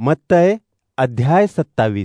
मत्तय अध्याय 27.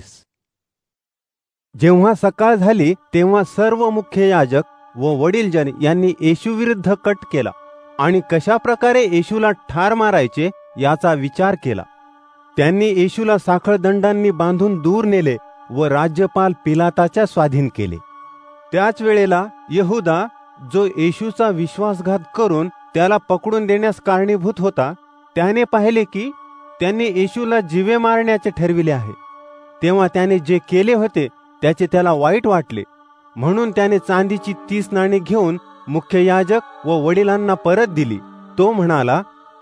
जेव्हा सकाळ झाली तेव्हा सर्व मुख्य याजक व वडीलजन यांनी येशूविरुद्ध कट केला आणि कशा प्रकारे येशूला ठार मारायचे याचा विचार केला. त्यांनी येशूला साखळदंडांनी बांधून दूर नेले व राज्यपाल पिलाताच्या स्वाधीन केले. त्याच वेळेला यहूदा, जो येशूचा विश्वासघात करून त्याला पकडून देण्यास कारणीभूत होता, त्याने पाहिले की त्यांनी येशूला जीवे मारण्याचे ठरविले आहे. तेव्हा त्याने जे केले होते त्याचे त्याला वाईट वाटले, म्हणून त्याने चांदीची 30 नाणी घेऊन मुख्य याजक व वडिलांना परत दिली. तो म्हणाला,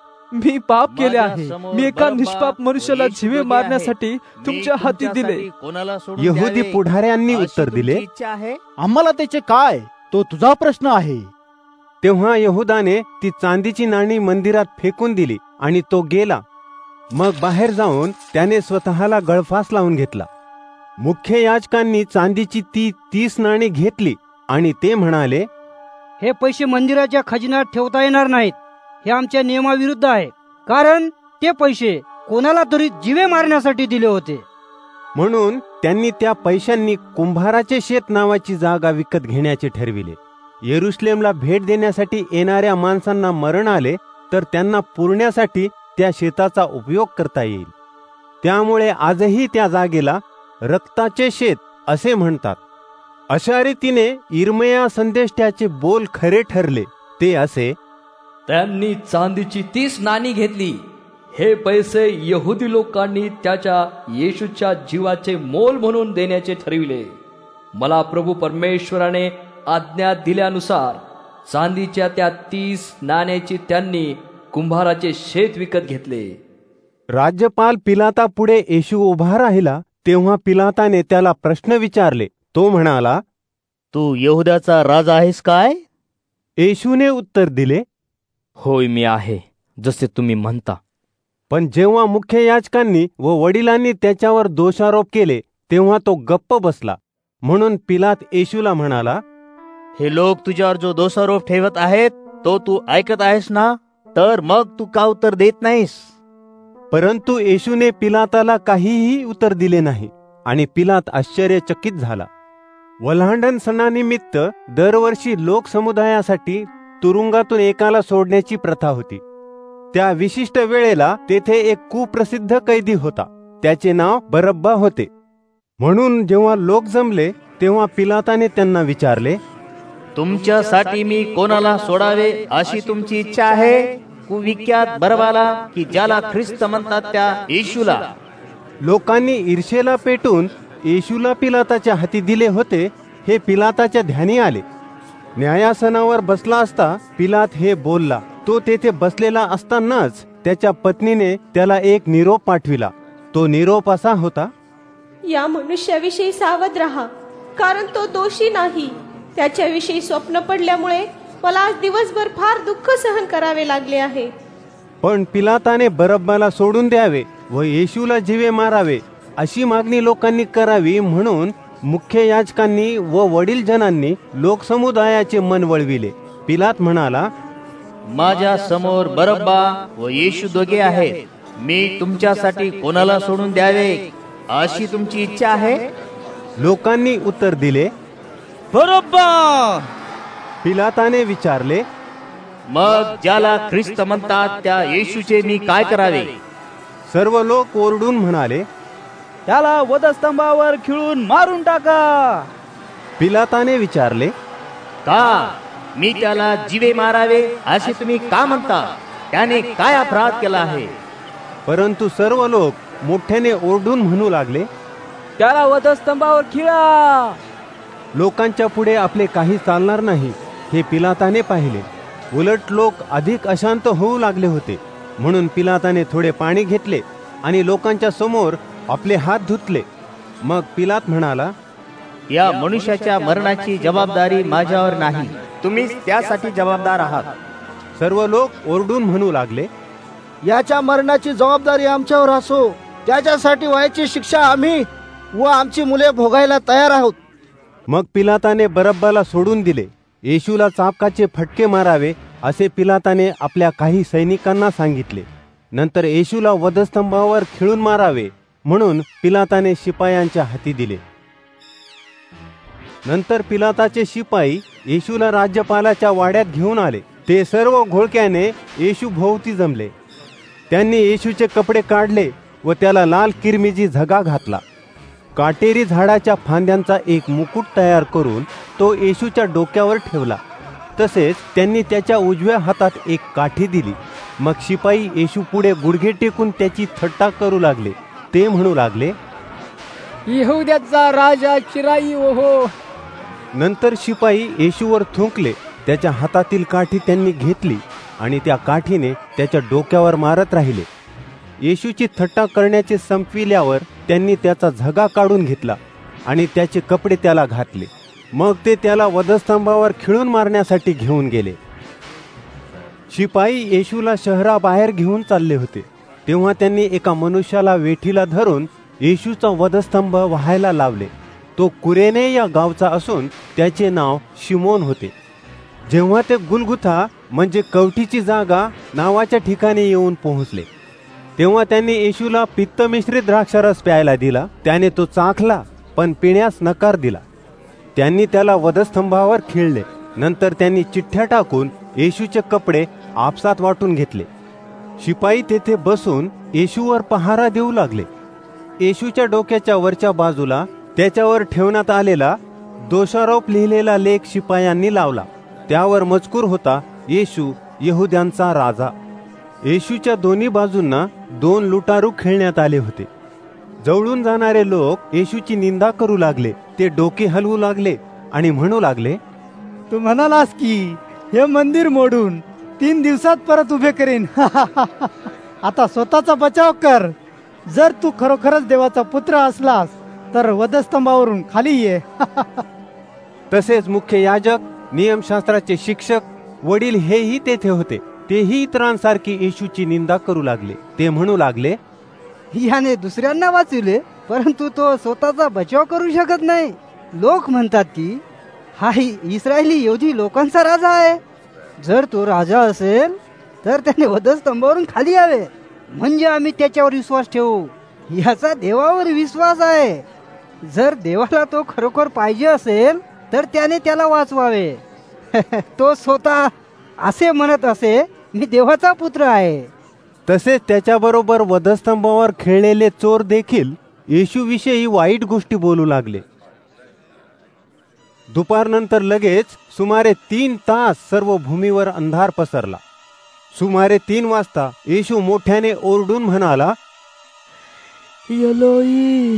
मी पाप केले आहे. मी एका निष्पाप मनुष्याला जीवे मारण्यासाठी तुमच्या हाती दिले. यहुदी पुढाऱ्यांनी उत्तर दिले, आम्हाला त्याचे काय, तो तुझा प्रश्न आहे. तेव्हा यहुदाने ती चांदीची नाणी मंदिरात फेकून दिली आणि तो गेला. मग बाहेर जाऊन त्याने स्वतःला गळफास लावून घेतला. मुख्य याजकांनी चांदीची ती 30 नाणी घेतली आणि ते म्हणाले, हे पैसे मंदिराच्या खजिन्यात ठेवता येणार नाहीत. हे आमच्या नियमाविरुद्ध आहे, कारण ते पैसे कोणाला तरी जीवे मारण्यासाठी दिले होते. म्हणून त्यांनी त्या पैशांनी कुंभाराचे शेत नावाची जागा विकत घेण्याचे ठरविले. येरुशलेमला भेट देण्यासाठी येणाऱ्या माणसांना मरण आले तर त्यांना पुरण्यासाठी त्या शेताचा उपयोग करता येईल. त्यामुळे आजही त्या जागेला रक्ताचे शेत असे म्हणतात. अशा रीतीने इर्मया संदेष्टाचे बोल खरे ठरले. ते असे, त्यांनी चांदीची 30 नाणी घेतली. हे पैसे यहुदी लोकांनी त्याच्या येशूच्या जीवाचे मोल म्हणून देण्याचे ठरविले. मला प्रभू परमेश्वराने आज्ञा दिल्यानुसार चांदीच्या त्या 30 नाण्याची त्यांनी कुंभाराचे शेत विकत घेतले. राज्यपाल पिलाता पुढे येशू उभा राहिला. तेव्हा पिलाताने त्याला प्रश्न विचारले. तो म्हणाला, तू यहुदाचा राजा आहेस काय? येशूने उत्तर दिले, होय, मी आहे, जसे तुम्ही म्हणता. पण जेव्हा मुख्य याजकांनी व वडिलांनी त्याच्यावर दोषारोप केले तेव्हा तो गप्प बसला. म्हणून पिलात येशूला म्हणाला, हे लोक तुझ्यावर जो दोषारोप ठेवत आहेत तो तू ऐकत आहेस ना? तर मग तू का उत्तर देत नाहीस? परंतु येशूने पिलाताला काहीही उत्तर दिले नाही आणि पिलात आश्चर्यचकित झाला. वल्हांडण सणानिमित्त दरवर्षी लोकसमुदायासाठी तुरुंगातून एकाला सोडण्याची प्रथा होती. त्या विशिष्ट वेळेला तेथे एक कुप्रसिद्ध कैदी होता. त्याचे नाव बरब्बा होते. म्हणून जेव्हा लोक जमले तेव्हा पिलाताने त्यांना विचारले, तुमच्यासाठी मी कोणाला सोडावे अशी तुमची इच्छा आहे? कुविख्यात बरबाला की ज्याला ख्रिस्त म्हणतात त्या येशूला? लोकांनी ईर्षेला पेटून येशूला पिलाताच्या हाती दिले होते हे पिलाताच्या ध्यानी आले. न्यायासनावर बसला असता पिलात हे बोलला. तो तेथे बसलेला असतानाच त्याच्या पत्नीने त्याला एक निरोप पाठविला. तो निरोप असा होता, या मनुष्याविषयी सावध राहा, कारण तो दोषी नाही. त्याच्याविषयी स्वप्न पडल्यामुळे मला आज दिवसभर फार दुःख सहन करावे लागले आहे. पण पिलाताने बरब्बाला सोडून द्यावे व येशूला जीवे मारावे अशी मागणी लोकांनी करावी, म्हणून मुख्य याजकांनी व वडीलजनांनी लोकसमुदायाचे मन वळविले. पिलात म्हणाला, माझ्या समोर बरब्बा व येशू दोघे आहेत. मी तुमच्यासाठी कोणाला सोडून द्यावे अशी तुमची इच्छा आहे? लोकांनी उत्तर दिले, बरब्बा. पिलाताने विचारले, मग ज्याला ख्रिस्त म्हणतात त्या येशूचे मी काय करावे? सर्व लोक ओरडून म्हणाले, त्याला वधस्तंभावर खिळून मारून टाका. पिलाताने विचारले, का मी त्याला जीवे मारावे असे तुम्ही का म्हणता? त्याने काय अपराध केला आहे? परंतु सर्व लोक मोठ्याने ओरडून म्हणू लागले, त्याला वधस्तंभावर खिळा. लोकांच्या पुढे आपले काही चालणार नाही हे पिलाताने पाहिले. उलट लोक अधिक अशांत होऊ लागले होते. म्हणून पिलाताने थोडे पाणी घेतले आणि लोकांच्या समोर आपले हात धुतले. मग पिलात म्हणाला, या मनुष्याच्या मरणाची जबाबदारी माझ्यावर नाही, तुम्हीच त्यासाठी जबाबदार आहात. सर्व लोक ओरडून म्हणू लागले, याच्या मरणाची जबाबदारी आमच्यावर असो. त्याच्यासाठी व्हायची शिक्षा आम्ही व आमची मुले भोगायला तयार आहोत. मग पिलाताने बरब्बाला सोडून दिले. येशूला चाबकाचे फटके मारावे असे पिलाताने आपल्या काही सैनिकांना सांगितले. नंतर येशूला वधस्तंभावर खिळून मारावे म्हणून पिलाताने शिपायांच्या हाती दिले. नंतर पिलाताचे शिपाई येशूला राज्यपालाच्या वाड्यात घेऊन आले. ते सर्व घोळक्याने येशू भोवती जमले. त्यांनी येशूचे कपडे काढले व त्याला लाल किरमिजी झगा घातला. काटेरी झाडाच्या फांद्यांचा एक मुकुट तयार करून तो येशूच्या डोक्यावर ठेवला. तसेच त्यांनी त्याच्या उजव्या हातात एक काठी दिली. मग शिपाई येशू पुढे गुडघे टेकून त्याची थट्टा करू लागले. ते म्हणू लागले, यहूद्याचा राजा चिराई ओहो. नंतर शिपाई येशूवर थुंकले. त्याच्या हातातील काठी त्यांनी घेतली आणि त्या काठीने त्याच्या डोक्यावर मारत राहिले. येशूची थट्टा करण्याचे संपविल्यावर त्यांनी त्याचा झगा काढून घेतला आणि त्याचे कपडे त्याला घातले. मग ते त्याला वधस्तंभावर खिळून मारण्यासाठी घेऊन गेले. शिपाई येशूला शहराबाहेर घेऊन चालले होते. तेव्हा त्यांनी एका मनुष्याला वेठीला धरून येशूचा वधस्तंभ वाहायला लावले. तो कुरेने या गावचा असून त्याचे नाव शिमोन होते. जेव्हा ते गुलगुथा म्हणजे कवठीची जागा नावाच्या ठिकाणी येऊन पोहोचले, तेव्हा त्यांनी येशूला पित्त मिश्रित द्राक्षारस प्यायला दिला. त्याने तो चाखला पण पिण्यास नकार दिला. त्यांनी त्याला वधस्तंभावर खिळले. नंतर त्यांनी चिठ्ठ्या टाकून येशूचे कपडे आपसात वाटून घेतले. शिपाई तेथे बसून येशूवर पहारा देऊ लागले. येशूच्या डोक्याच्या वरच्या बाजूला त्याच्यावर ठेवण्यात आलेला दोषारोप लिहिलेला लेख शिपायांनी लावला. त्यावर मजकूर होता, येशू यहूद्यांचा राजा. येशूच्या दोन्ही बाजूंना 2 लुटारू खेळण्यात आले होते. जवळून जाणारे लोक येशूची निंदा करू लागले. ते डोके हलवू लागले आणि म्हणू लागले, तू म्हणालास की हे मंदिर मोडून 3 दिवसात परत उभे करेन. आता स्वतःचा बचाव कर. जर तू खरोखरच देवाचा पुत्र असलास तर वधस्तंभावरून खाली ये. तसेच मुख्य याजक, नियमशास्त्राचे शिक्षक, वडील हेही तेथे होते. तेही इतरांसारखी येशूची निंदा करू लागले. ते म्हणू लागले, याने दुसऱ्यांना वाचविले परंतु तो स्वतःचा बचाव करू शकत नाही. लोक म्हणतात की हा इस्रायली यहूदी लोकांचा राजा आहे. जर तो राजा असेल तर त्याने वधस्तंभावरून खाली यावे, म्हणजे आम्ही त्याच्यावर विश्वास ठेवू. याचा देवावर विश्वास आहे. जर देवाला तो खरोखर पाहिजे असेल तर त्याने त्याला वाचवावे. तो स्वतः असे म्हणत असे, मी देवाचा पुत्र आहे. तसेच त्याच्याबरोबर वधस्तंभावर खेळलेले चोर देखील येशूविषयी वाईट गोष्टी बोलू लागले. दुपारनंतर लगेच सुमारे 3 तास सर्व भूमीवर अंधार पसरला. सुमारे 3 वाजता येशू मोठ्याने ओरडून म्हणाला, यलोई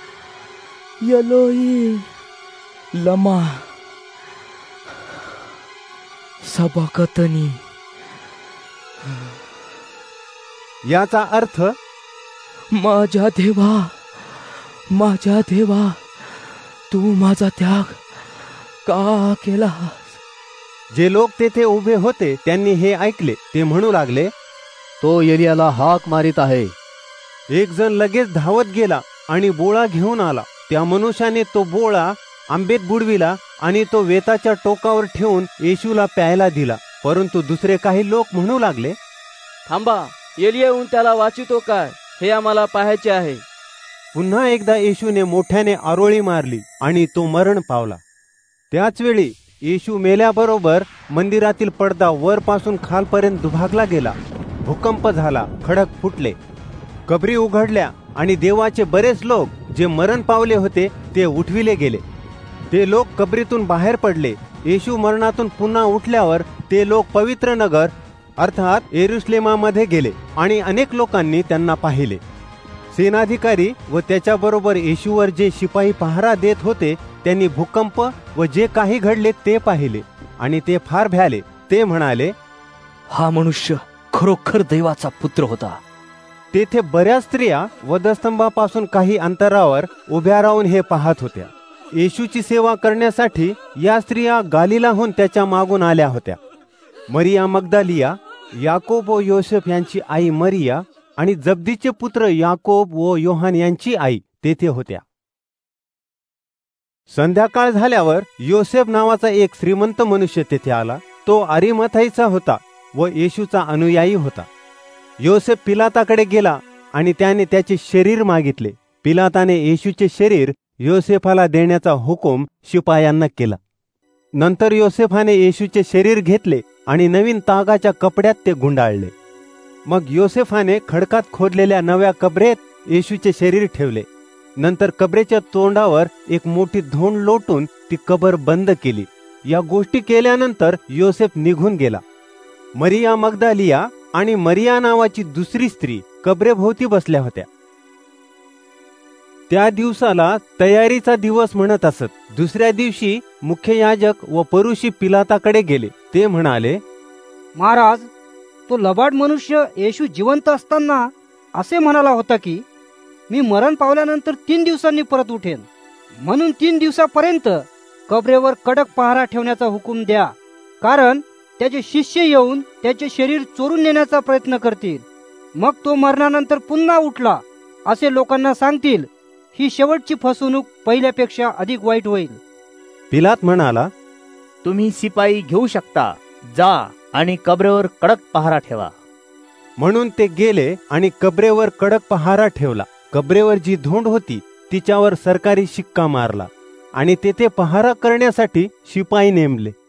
यलोई लमा सबकतनी. याचा अर्थ, माझ्या देवा तू माझा त्याग का केला. जे लोक तेथे उभे होते त्यांनी हे ऐकले. ते म्हणू लागले, तो एलियाला हाक मारित आहे. एक जण लगेच धावत गेला आणि बोळा घेऊन आला. त्या मनुष्याने तो बोळा आंबेत बुडविला आणि तो वेताच्या टोकावर ठेवून येशूला प्यायला दिला. परंतु दुसरे काही लोक म्हणू लागले, थांबा, एलिया येऊन त्याला वाचितो काय, हे आम्हाला पाहायचे आहे. पुन्हा एकदा येशूने मोठ्याने आरोळी मारली आणि तो मरण पावला. त्याच वेळी येशू मेल्याबरोबर मंदिरातील पडदा वरपासून खालपर्यंत दुभागला गेला. भूकंप झाला, खडक फुटले, कबरी उघडल्या आणि देवाचे बरेच लोक जे मरण पावले होते ते उठविले गेले. ते लोक कबरीतून बाहेर पडले. येशू मरणातून पुन्हा उठल्यावर ते लोक पवित्र नगर अर्थात येरुशलेमामध्ये गेले आणि अनेक लोकांनी त्यांना पाहिले. सेनाधिकारी व त्याच्याबरोबर येशूवर जे शिपाई पहारा देत होते त्यांनी भूकंप व जे काही घडले ते पाहिले आणि ते फार भ्याले. ते म्हणाले, हा मनुष्य खरोखर देवाचा पुत्र होता. तेथे बऱ्याच स्त्रिया वधस्तंभापासून काही अंतरावर उभ्या राहून हे पाहत होत्या. येशूची सेवा करण्यासाठी या स्त्रिया गालिलाहून त्याच्या मागून आल्या होत्या. मरिया मगदालिया, याकोब व योसेफ यांची आई मरिया आणि जब्दीचे पुत्र याकोब व योहान यांची आई तेथे होत्या. संध्याकाळ झाल्यावर योसेफ नावाचा एक श्रीमंत मनुष्य तेथे आला. तो अरिमथाईचा होता व येशूचा अनुयायी होता. योसेफ पिलाताकडे गेला आणि त्याने त्याचे शरीर मागितले. पिलाताने येशूचे शरीर योसेफाला देण्याचा हुकूम शिपायांना केला. नंतर योसेफाने येशूचे शरीर घेतले आणि नवीन तागाच्या कपड्यात ते गुंडाळले. मग योसेफाने खडकात खोदलेल्या नव्या कबरेत येशूचे शरीर ठेवले. नंतर कबरेच्या तोंडावर एक मोठी धोंड लोटून ती कबर बंद केली. या गोष्टी केल्यानंतर योसेफ निघून गेला. मरिया मगदालिया आणि मरिया नावाची दुसरी स्त्री कबरेभोवती बसल्या होत्या. त्या दिवसाला तयारीचा दिवस म्हणत असत. दुसऱ्या दिवशी मुख्य याजक व परुषी पिलाताकडे गेले. ते म्हणाले, महाराज, तो लबाड मनुष्य येशू जिवंत असताना असे म्हणाला होता की मी मरण पावल्यानंतर 3 दिवसांनी परत उठेन. म्हणून 3 दिवसापर्यंत कबरेवर कडक पहारा ठेवण्याचा हुकूम द्या, कारण त्याचे शिष्य येऊन त्याचे शरीर चोरून नेण्याचा प्रयत्न करतील. मग तो मरणानंतर पुन्हा उठला असे लोकांना सांगतील. ही शेवटची फसवणूक पहिल्यापेक्षा अधिक वाईट होईल. पिलात म्हणाला, तुम्ही शिपाई घेऊ शकता, जा आणि कबरेवर कडक पहारा ठेवा. म्हणून ते गेले आणि कबरेवर कडक पहारा ठेवला. कबरेवर जी धोंड होती तिच्यावर सरकारी शिक्का मारला आणि तेथे पहारा करण्यासाठी शिपाई नेमले.